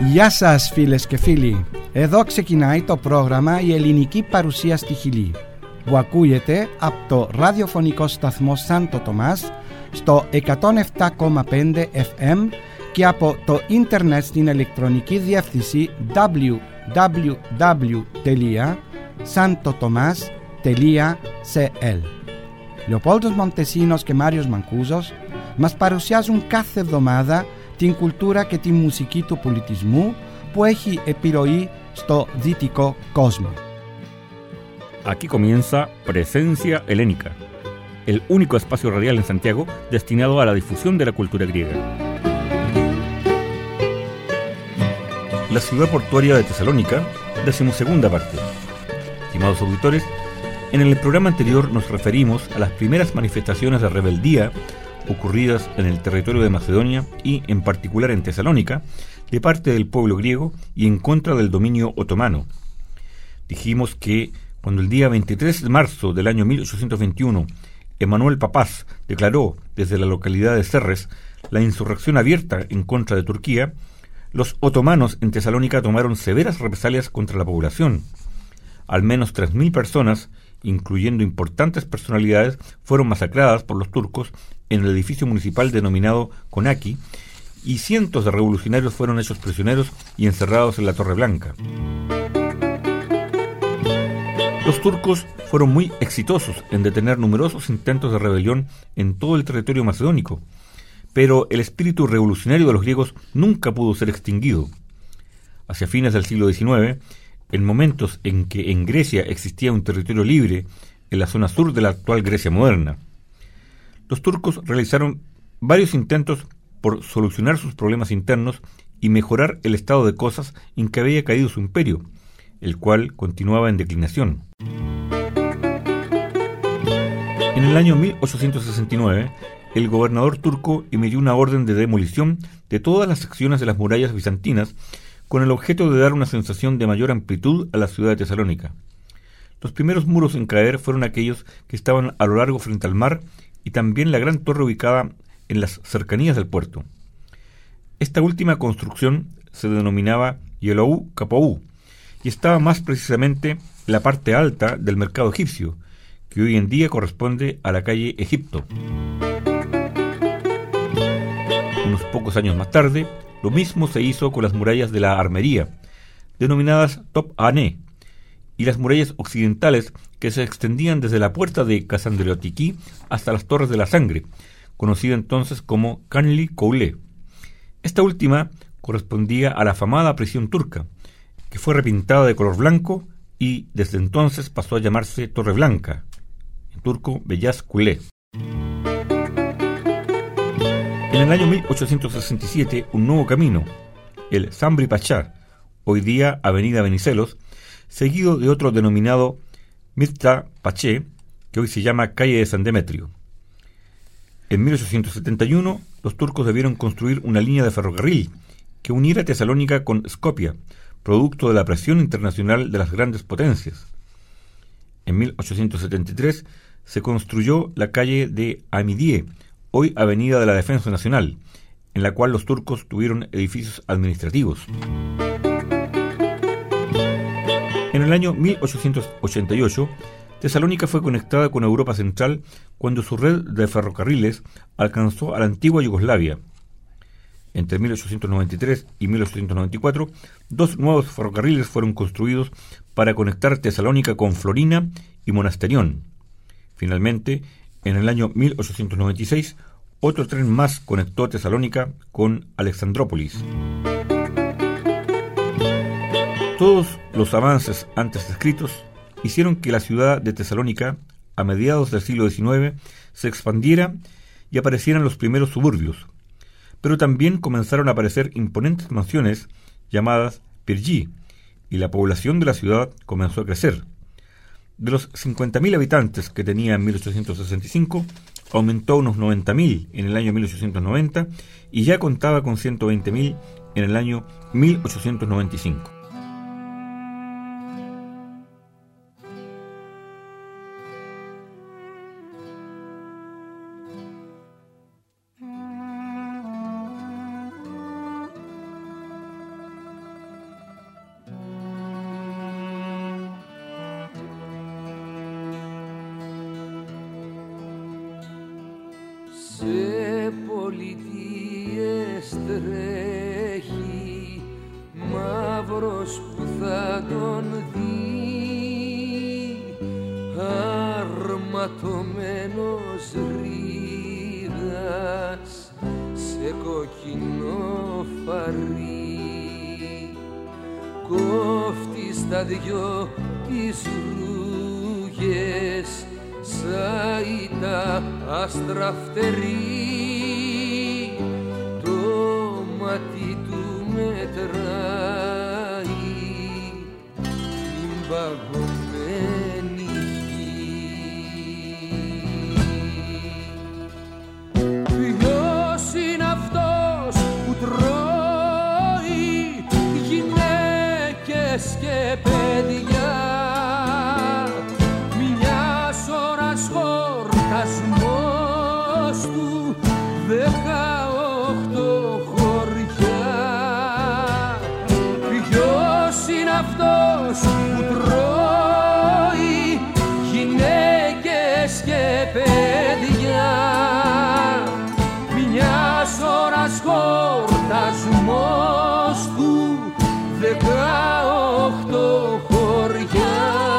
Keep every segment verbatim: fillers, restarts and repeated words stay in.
Γεια σας φίλες και φίλοι. Εδώ ξεκινάει το πρόγραμμα «Η ελληνική παρουσία στη Χιλή» που ακούγεται από το ραδιοφωνικό σταθμό Σάντο Τομάς στο εκατόν επτά κόμμα πέντε εφ εμ και από το ίντερνετ στην ηλεκτρονική διεύθυνση double-u double-u double-u τελεία santo tomas τελεία c l. Λεοπόλδος Μοντεσίνος και Μάριος Μανκούζος μας παρουσιάζουν κάθε εβδομάδα την κουλτούρα και τη μουσική του πολιτισμού που έχει επιρροή στο δυτικό κόσμο. Aquí comienza Presencia Helénica, el único espacio radial en Santiago destinado a la difusión de la cultura griega. La ciudad portuaria de Tesalónica, decimosegunda parte. Estimados auditores, en el programa anterior nos referimos a las primeras manifestaciones de rebeldía ocurridas en el territorio de Macedonia y, en particular, en Tesalónica, de parte del pueblo griego y en contra del dominio otomano. Dijimos que cuando el día veintitrés de marzo del año mil ochocientos veintiuno Emanuel Papaz declaró desde la localidad de Serres la insurrección abierta en contra de Turquía, los otomanos en Tesalónica tomaron severas represalias contra la población. Al menos tres mil personas, incluyendo importantes personalidades, fueron masacradas por los turcos en el edificio municipal denominado Konaki, y cientos de revolucionarios fueron hechos prisioneros y encerrados en la Torre Blanca. Los turcos fueron muy exitosos en detener numerosos intentos de rebelión en todo el territorio macedónico, pero el espíritu revolucionario de los griegos nunca pudo ser extinguido. Hacia fines del siglo diecinueve, en momentos en que en Grecia existía un territorio libre en la zona sur de la actual Grecia moderna, los turcos realizaron varios intentos por solucionar sus problemas internos y mejorar el estado de cosas en que había caído su imperio, el cual continuaba en declinación. En el año mil ochocientos sesenta y nueve, el gobernador turco emitió una orden de demolición de todas las secciones de las murallas bizantinas con el objeto de dar una sensación de mayor amplitud a la ciudad de Tesalónica. Los primeros muros en caer fueron aquellos que estaban a lo largo frente al mar y también la gran torre ubicada en las cercanías del puerto. Esta última construcción se denominaba Yelou Kapou y estaba más precisamente en la parte alta del mercado egipcio, que hoy en día corresponde a la calle Egipto. Unos pocos años más tarde, lo mismo se hizo con las murallas de la armería, denominadas Top Ane, y las murallas occidentales que se extendían desde la puerta de Kazandriotikí hasta las Torres de la Sangre, conocida entonces como Kanli Koule. Esta última correspondía a la afamada prisión turca, que fue repintada de color blanco y desde entonces pasó a llamarse Torre Blanca, en turco Beyaz Kule. En el año mil ochocientos sesenta y siete, un nuevo camino, el Sabri Pachá, hoy día Avenida Venizelos, seguido de otro denominado Mirta Paché, que hoy se llama Calle de San Demetrio. En mil ochocientos setenta y uno, los turcos debieron construir una línea de ferrocarril que uniera Tesalónica con Skopje, producto de la presión internacional de las grandes potencias. En mil ochocientos setenta y tres se construyó la calle de Amidie, hoy Avenida de la Defensa Nacional, en la cual los turcos tuvieron edificios administrativos. En el año mil ochocientos ochenta y ocho, Tesalónica fue conectada con Europa Central cuando su red de ferrocarriles alcanzó a la antigua Yugoslavia. Entre mil ochocientos noventa y tres y mil ochocientos noventa y cuatro, dos nuevos ferrocarriles fueron construidos para conectar Tesalónica con Florina y Monasterión. Finalmente, en el año mil ochocientos noventa y seis, otro tren más conectó Tesalónica con Alexandrópolis. Todos los avances antes descritos hicieron que la ciudad de Tesalónica, a mediados del siglo diecinueve, se expandiera y aparecieran los primeros suburbios, pero también comenzaron a aparecer imponentes mansiones llamadas Pirgi, y la población de la ciudad comenzó a crecer. De los cincuenta mil habitantes que tenía en mil ochocientos sesenta y cinco, aumentó a unos noventa mil en el año mil ochocientos noventa y ya contaba con ciento veinte mil en el año mil ochocientos noventa y cinco. σε πολιτείες τρέχει μαύρος που θα τον δει, αρματωμένος ρίδας σε κόκκινο φαρί, κόφτει στα δυο τις ρούγες σαν τα άστρα φτερί, το μάτι του μετράει την παγωμένη γη. Ποιος είναι αυτός που τρώει γυναίκες και παιδιά, μιας ώρας χορτασμός του δεκαοχτώ χωριά. Ποιος είναι αυτός που τρώει γυναίκες και παιδιά, μιας ώρας χορτασμός του δεκαοχτώ χωριά.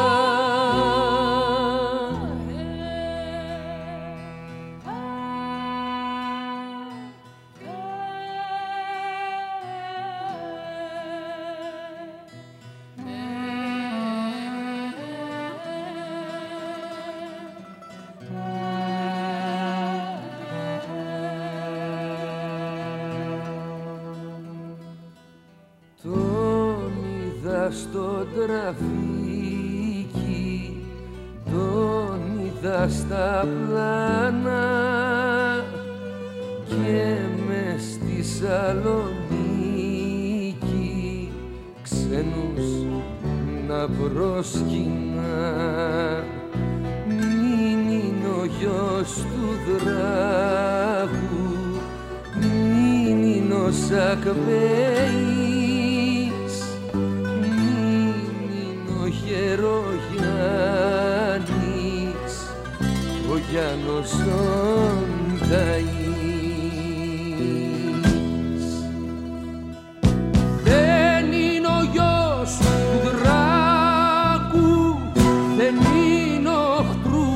Στο τραφίκι, τον είδα στα πλάνα και μες στη Σαλονίκη ξένους να προσκυνά. Μην είναι ο γιος του δράγου, μην είναι ο Σακβέης, Γερογιάννης, ο Γιάννος Ονταής. Δεν είναι ο γιος του Δράκου, δεν είναι οχτρού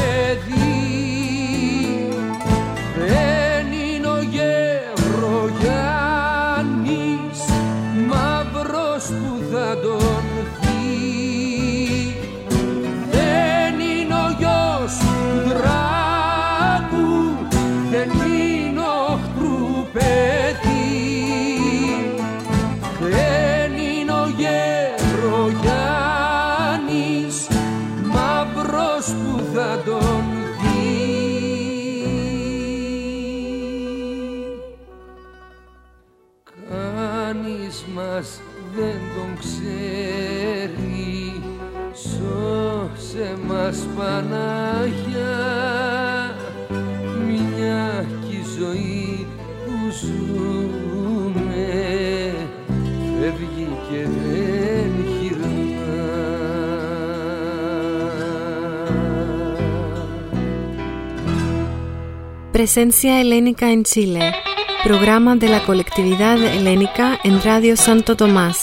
παιδί, δεν είναι ο Γερογιάννης, μαύρος που θα τον μας δεν τον ξέρει, σώσε μας Παναγιά, μια κι η ζωή που ζούμε φεύγει και δεν γυρνά. Presencia helénica en Chile. Programa de la colectividad helénica en Radio Santo Tomás.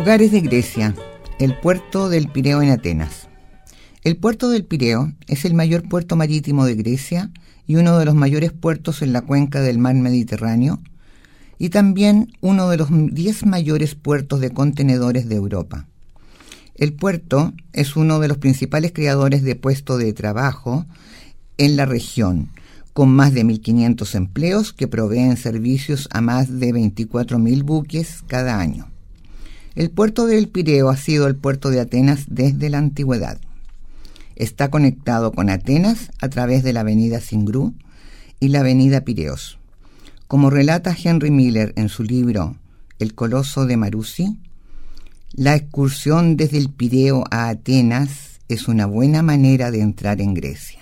Lugares de Grecia. El puerto del Pireo en Atenas. El puerto del Pireo es el mayor puerto marítimo de Grecia y uno de los mayores puertos en la cuenca del mar Mediterráneo, y también uno de los diez mayores puertos de contenedores de Europa. El puerto es uno de los principales creadores de puestos de trabajo en la región, con más de mil quinientos empleos que proveen servicios a más de veinticuatro mil buques cada año. El puerto del Pireo ha sido el puerto de Atenas desde la antigüedad. Está conectado con Atenas a través de la avenida Singrú y la avenida Pireos. Como relata Henry Miller en su libro El Coloso de Marusi, la excursión desde el Pireo a Atenas es una buena manera de entrar en Grecia.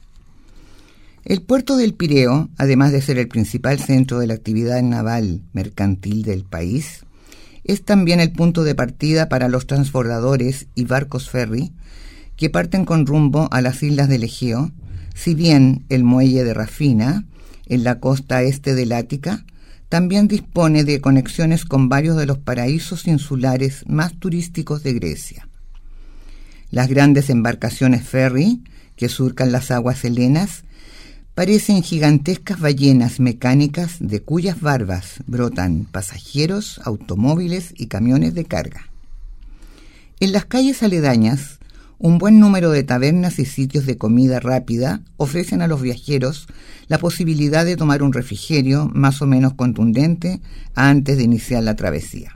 El puerto del Pireo, además de ser el principal centro de la actividad naval mercantil del país, es también el punto de partida para los transbordadores y barcos ferry que parten con rumbo a las islas del Egeo, si bien el muelle de Rafina, en la costa este del Ática, también dispone de conexiones con varios de los paraísos insulares más turísticos de Grecia. Las grandes embarcaciones ferry que surcan las aguas helenas parecen gigantescas ballenas mecánicas de cuyas barbas brotan pasajeros, automóviles y camiones de carga. En las calles aledañas, un buen número de tabernas y sitios de comida rápida ofrecen a los viajeros la posibilidad de tomar un refrigerio más o menos contundente antes de iniciar la travesía.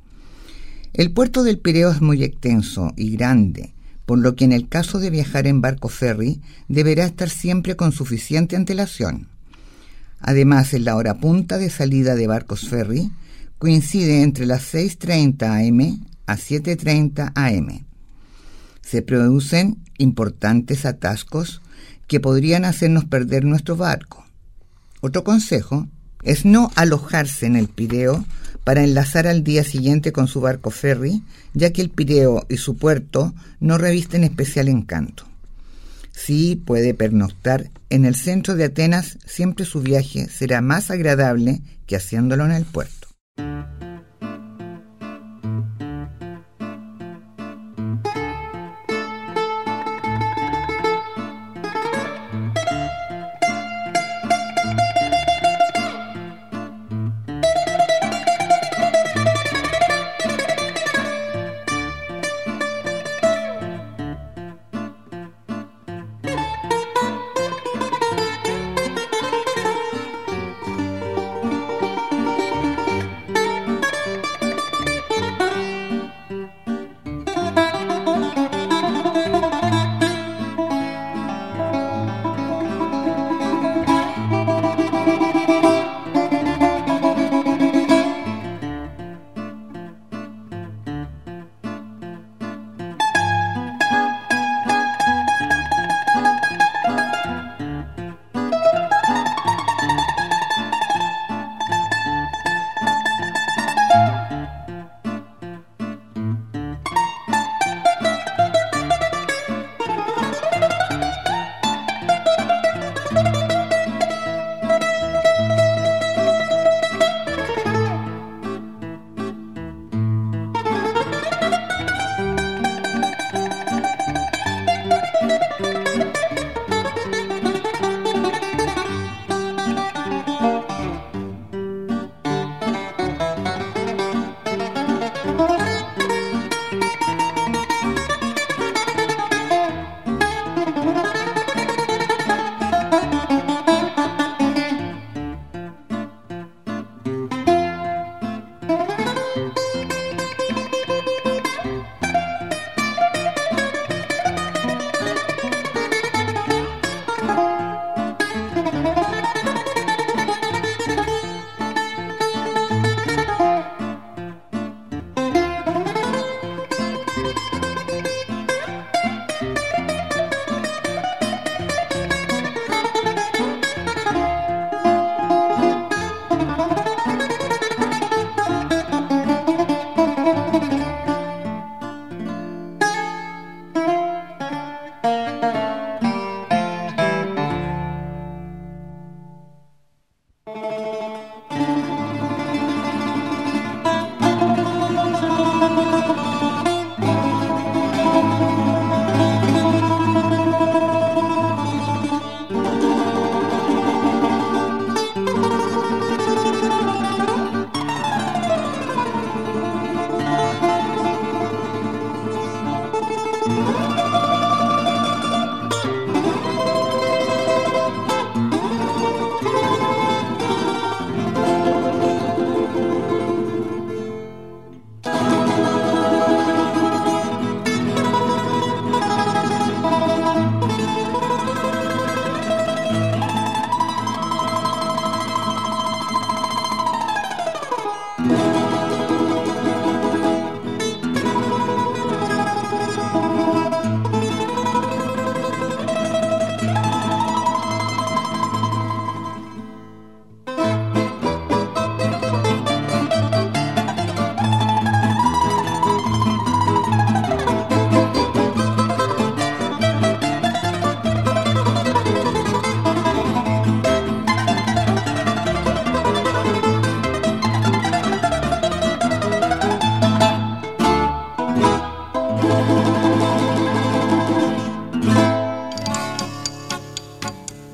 El puerto del Pireo es muy extenso y grande, por lo que en el caso de viajar en barco ferry deberá estar siempre con suficiente antelación. Además, en la hora punta de salida de barcos ferry coincide entre las seis treinta a eme a siete treinta a eme. Se producen importantes atascos que podrían hacernos perder nuestro barco. Otro consejo es no alojarse en el Pireo para enlazar al día siguiente con su barco ferry, ya que el Pireo y su puerto no revisten especial encanto. Sí puede pernoctar en el centro de Atenas, siempre su viaje será más agradable que haciéndolo en el puerto.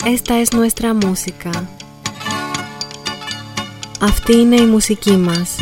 esta es nuestra música. Αυτή είναι η μουσική μας.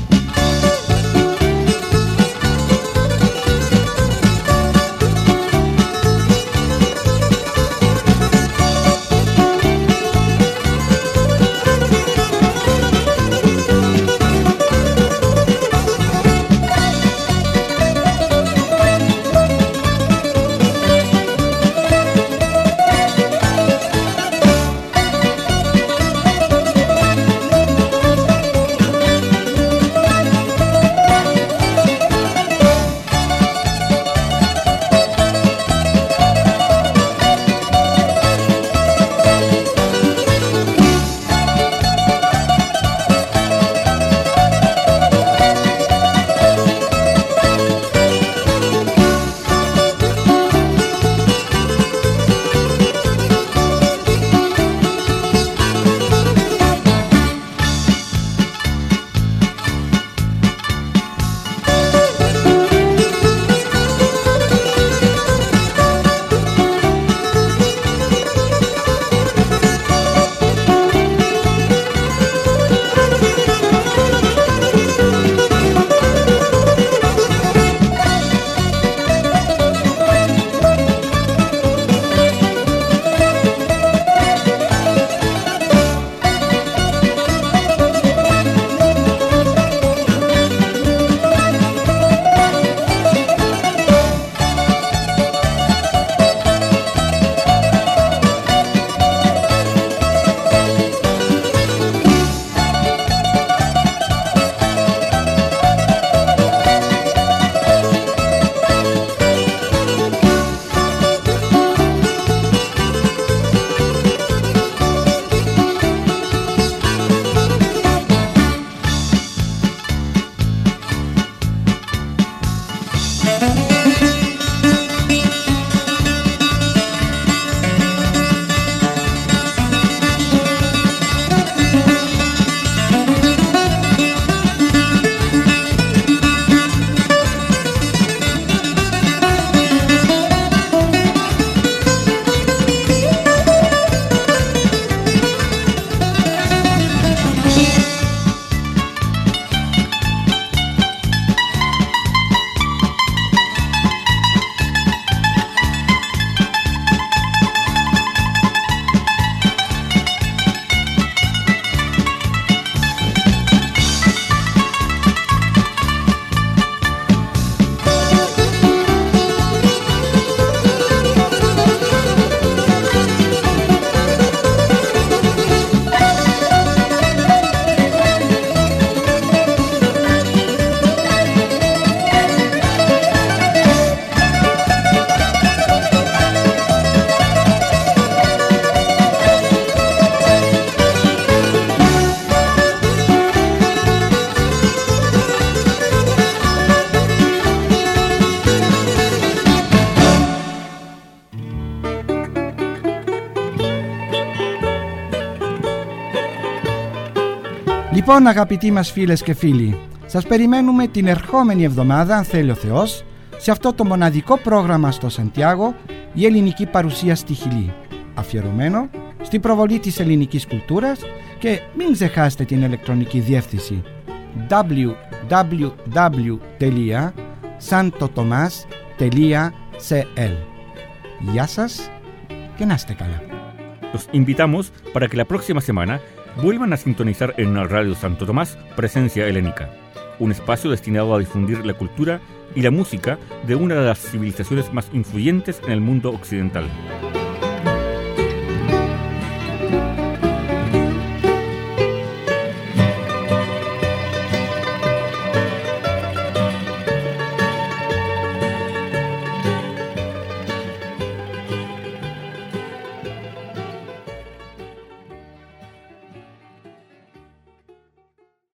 Λοιπόν, αγαπητοί μας φίλες και φίλοι, σας περιμένουμε την ερχόμενη εβδομάδα, αν θέλει ο Θεός, σε αυτό το μοναδικό πρόγραμμα στο Σαντιάγο, η ελληνική παρουσία στη Χιλή, αφιερωμένο στην προβολή της ελληνικής κουλτούρας, και μην ξεχάσετε την ηλεκτρονική διεύθυνση double-u double-u double-u τελεία santo tomas τελεία c l. Γεια σας και να είστε καλά. Los invitamos para que la próxima semana vuelvan a sintonizar en Radio Santo Tomás Presencia Helénica, un espacio destinado a difundir la cultura y la música de una de las civilizaciones más influyentes en el mundo occidental.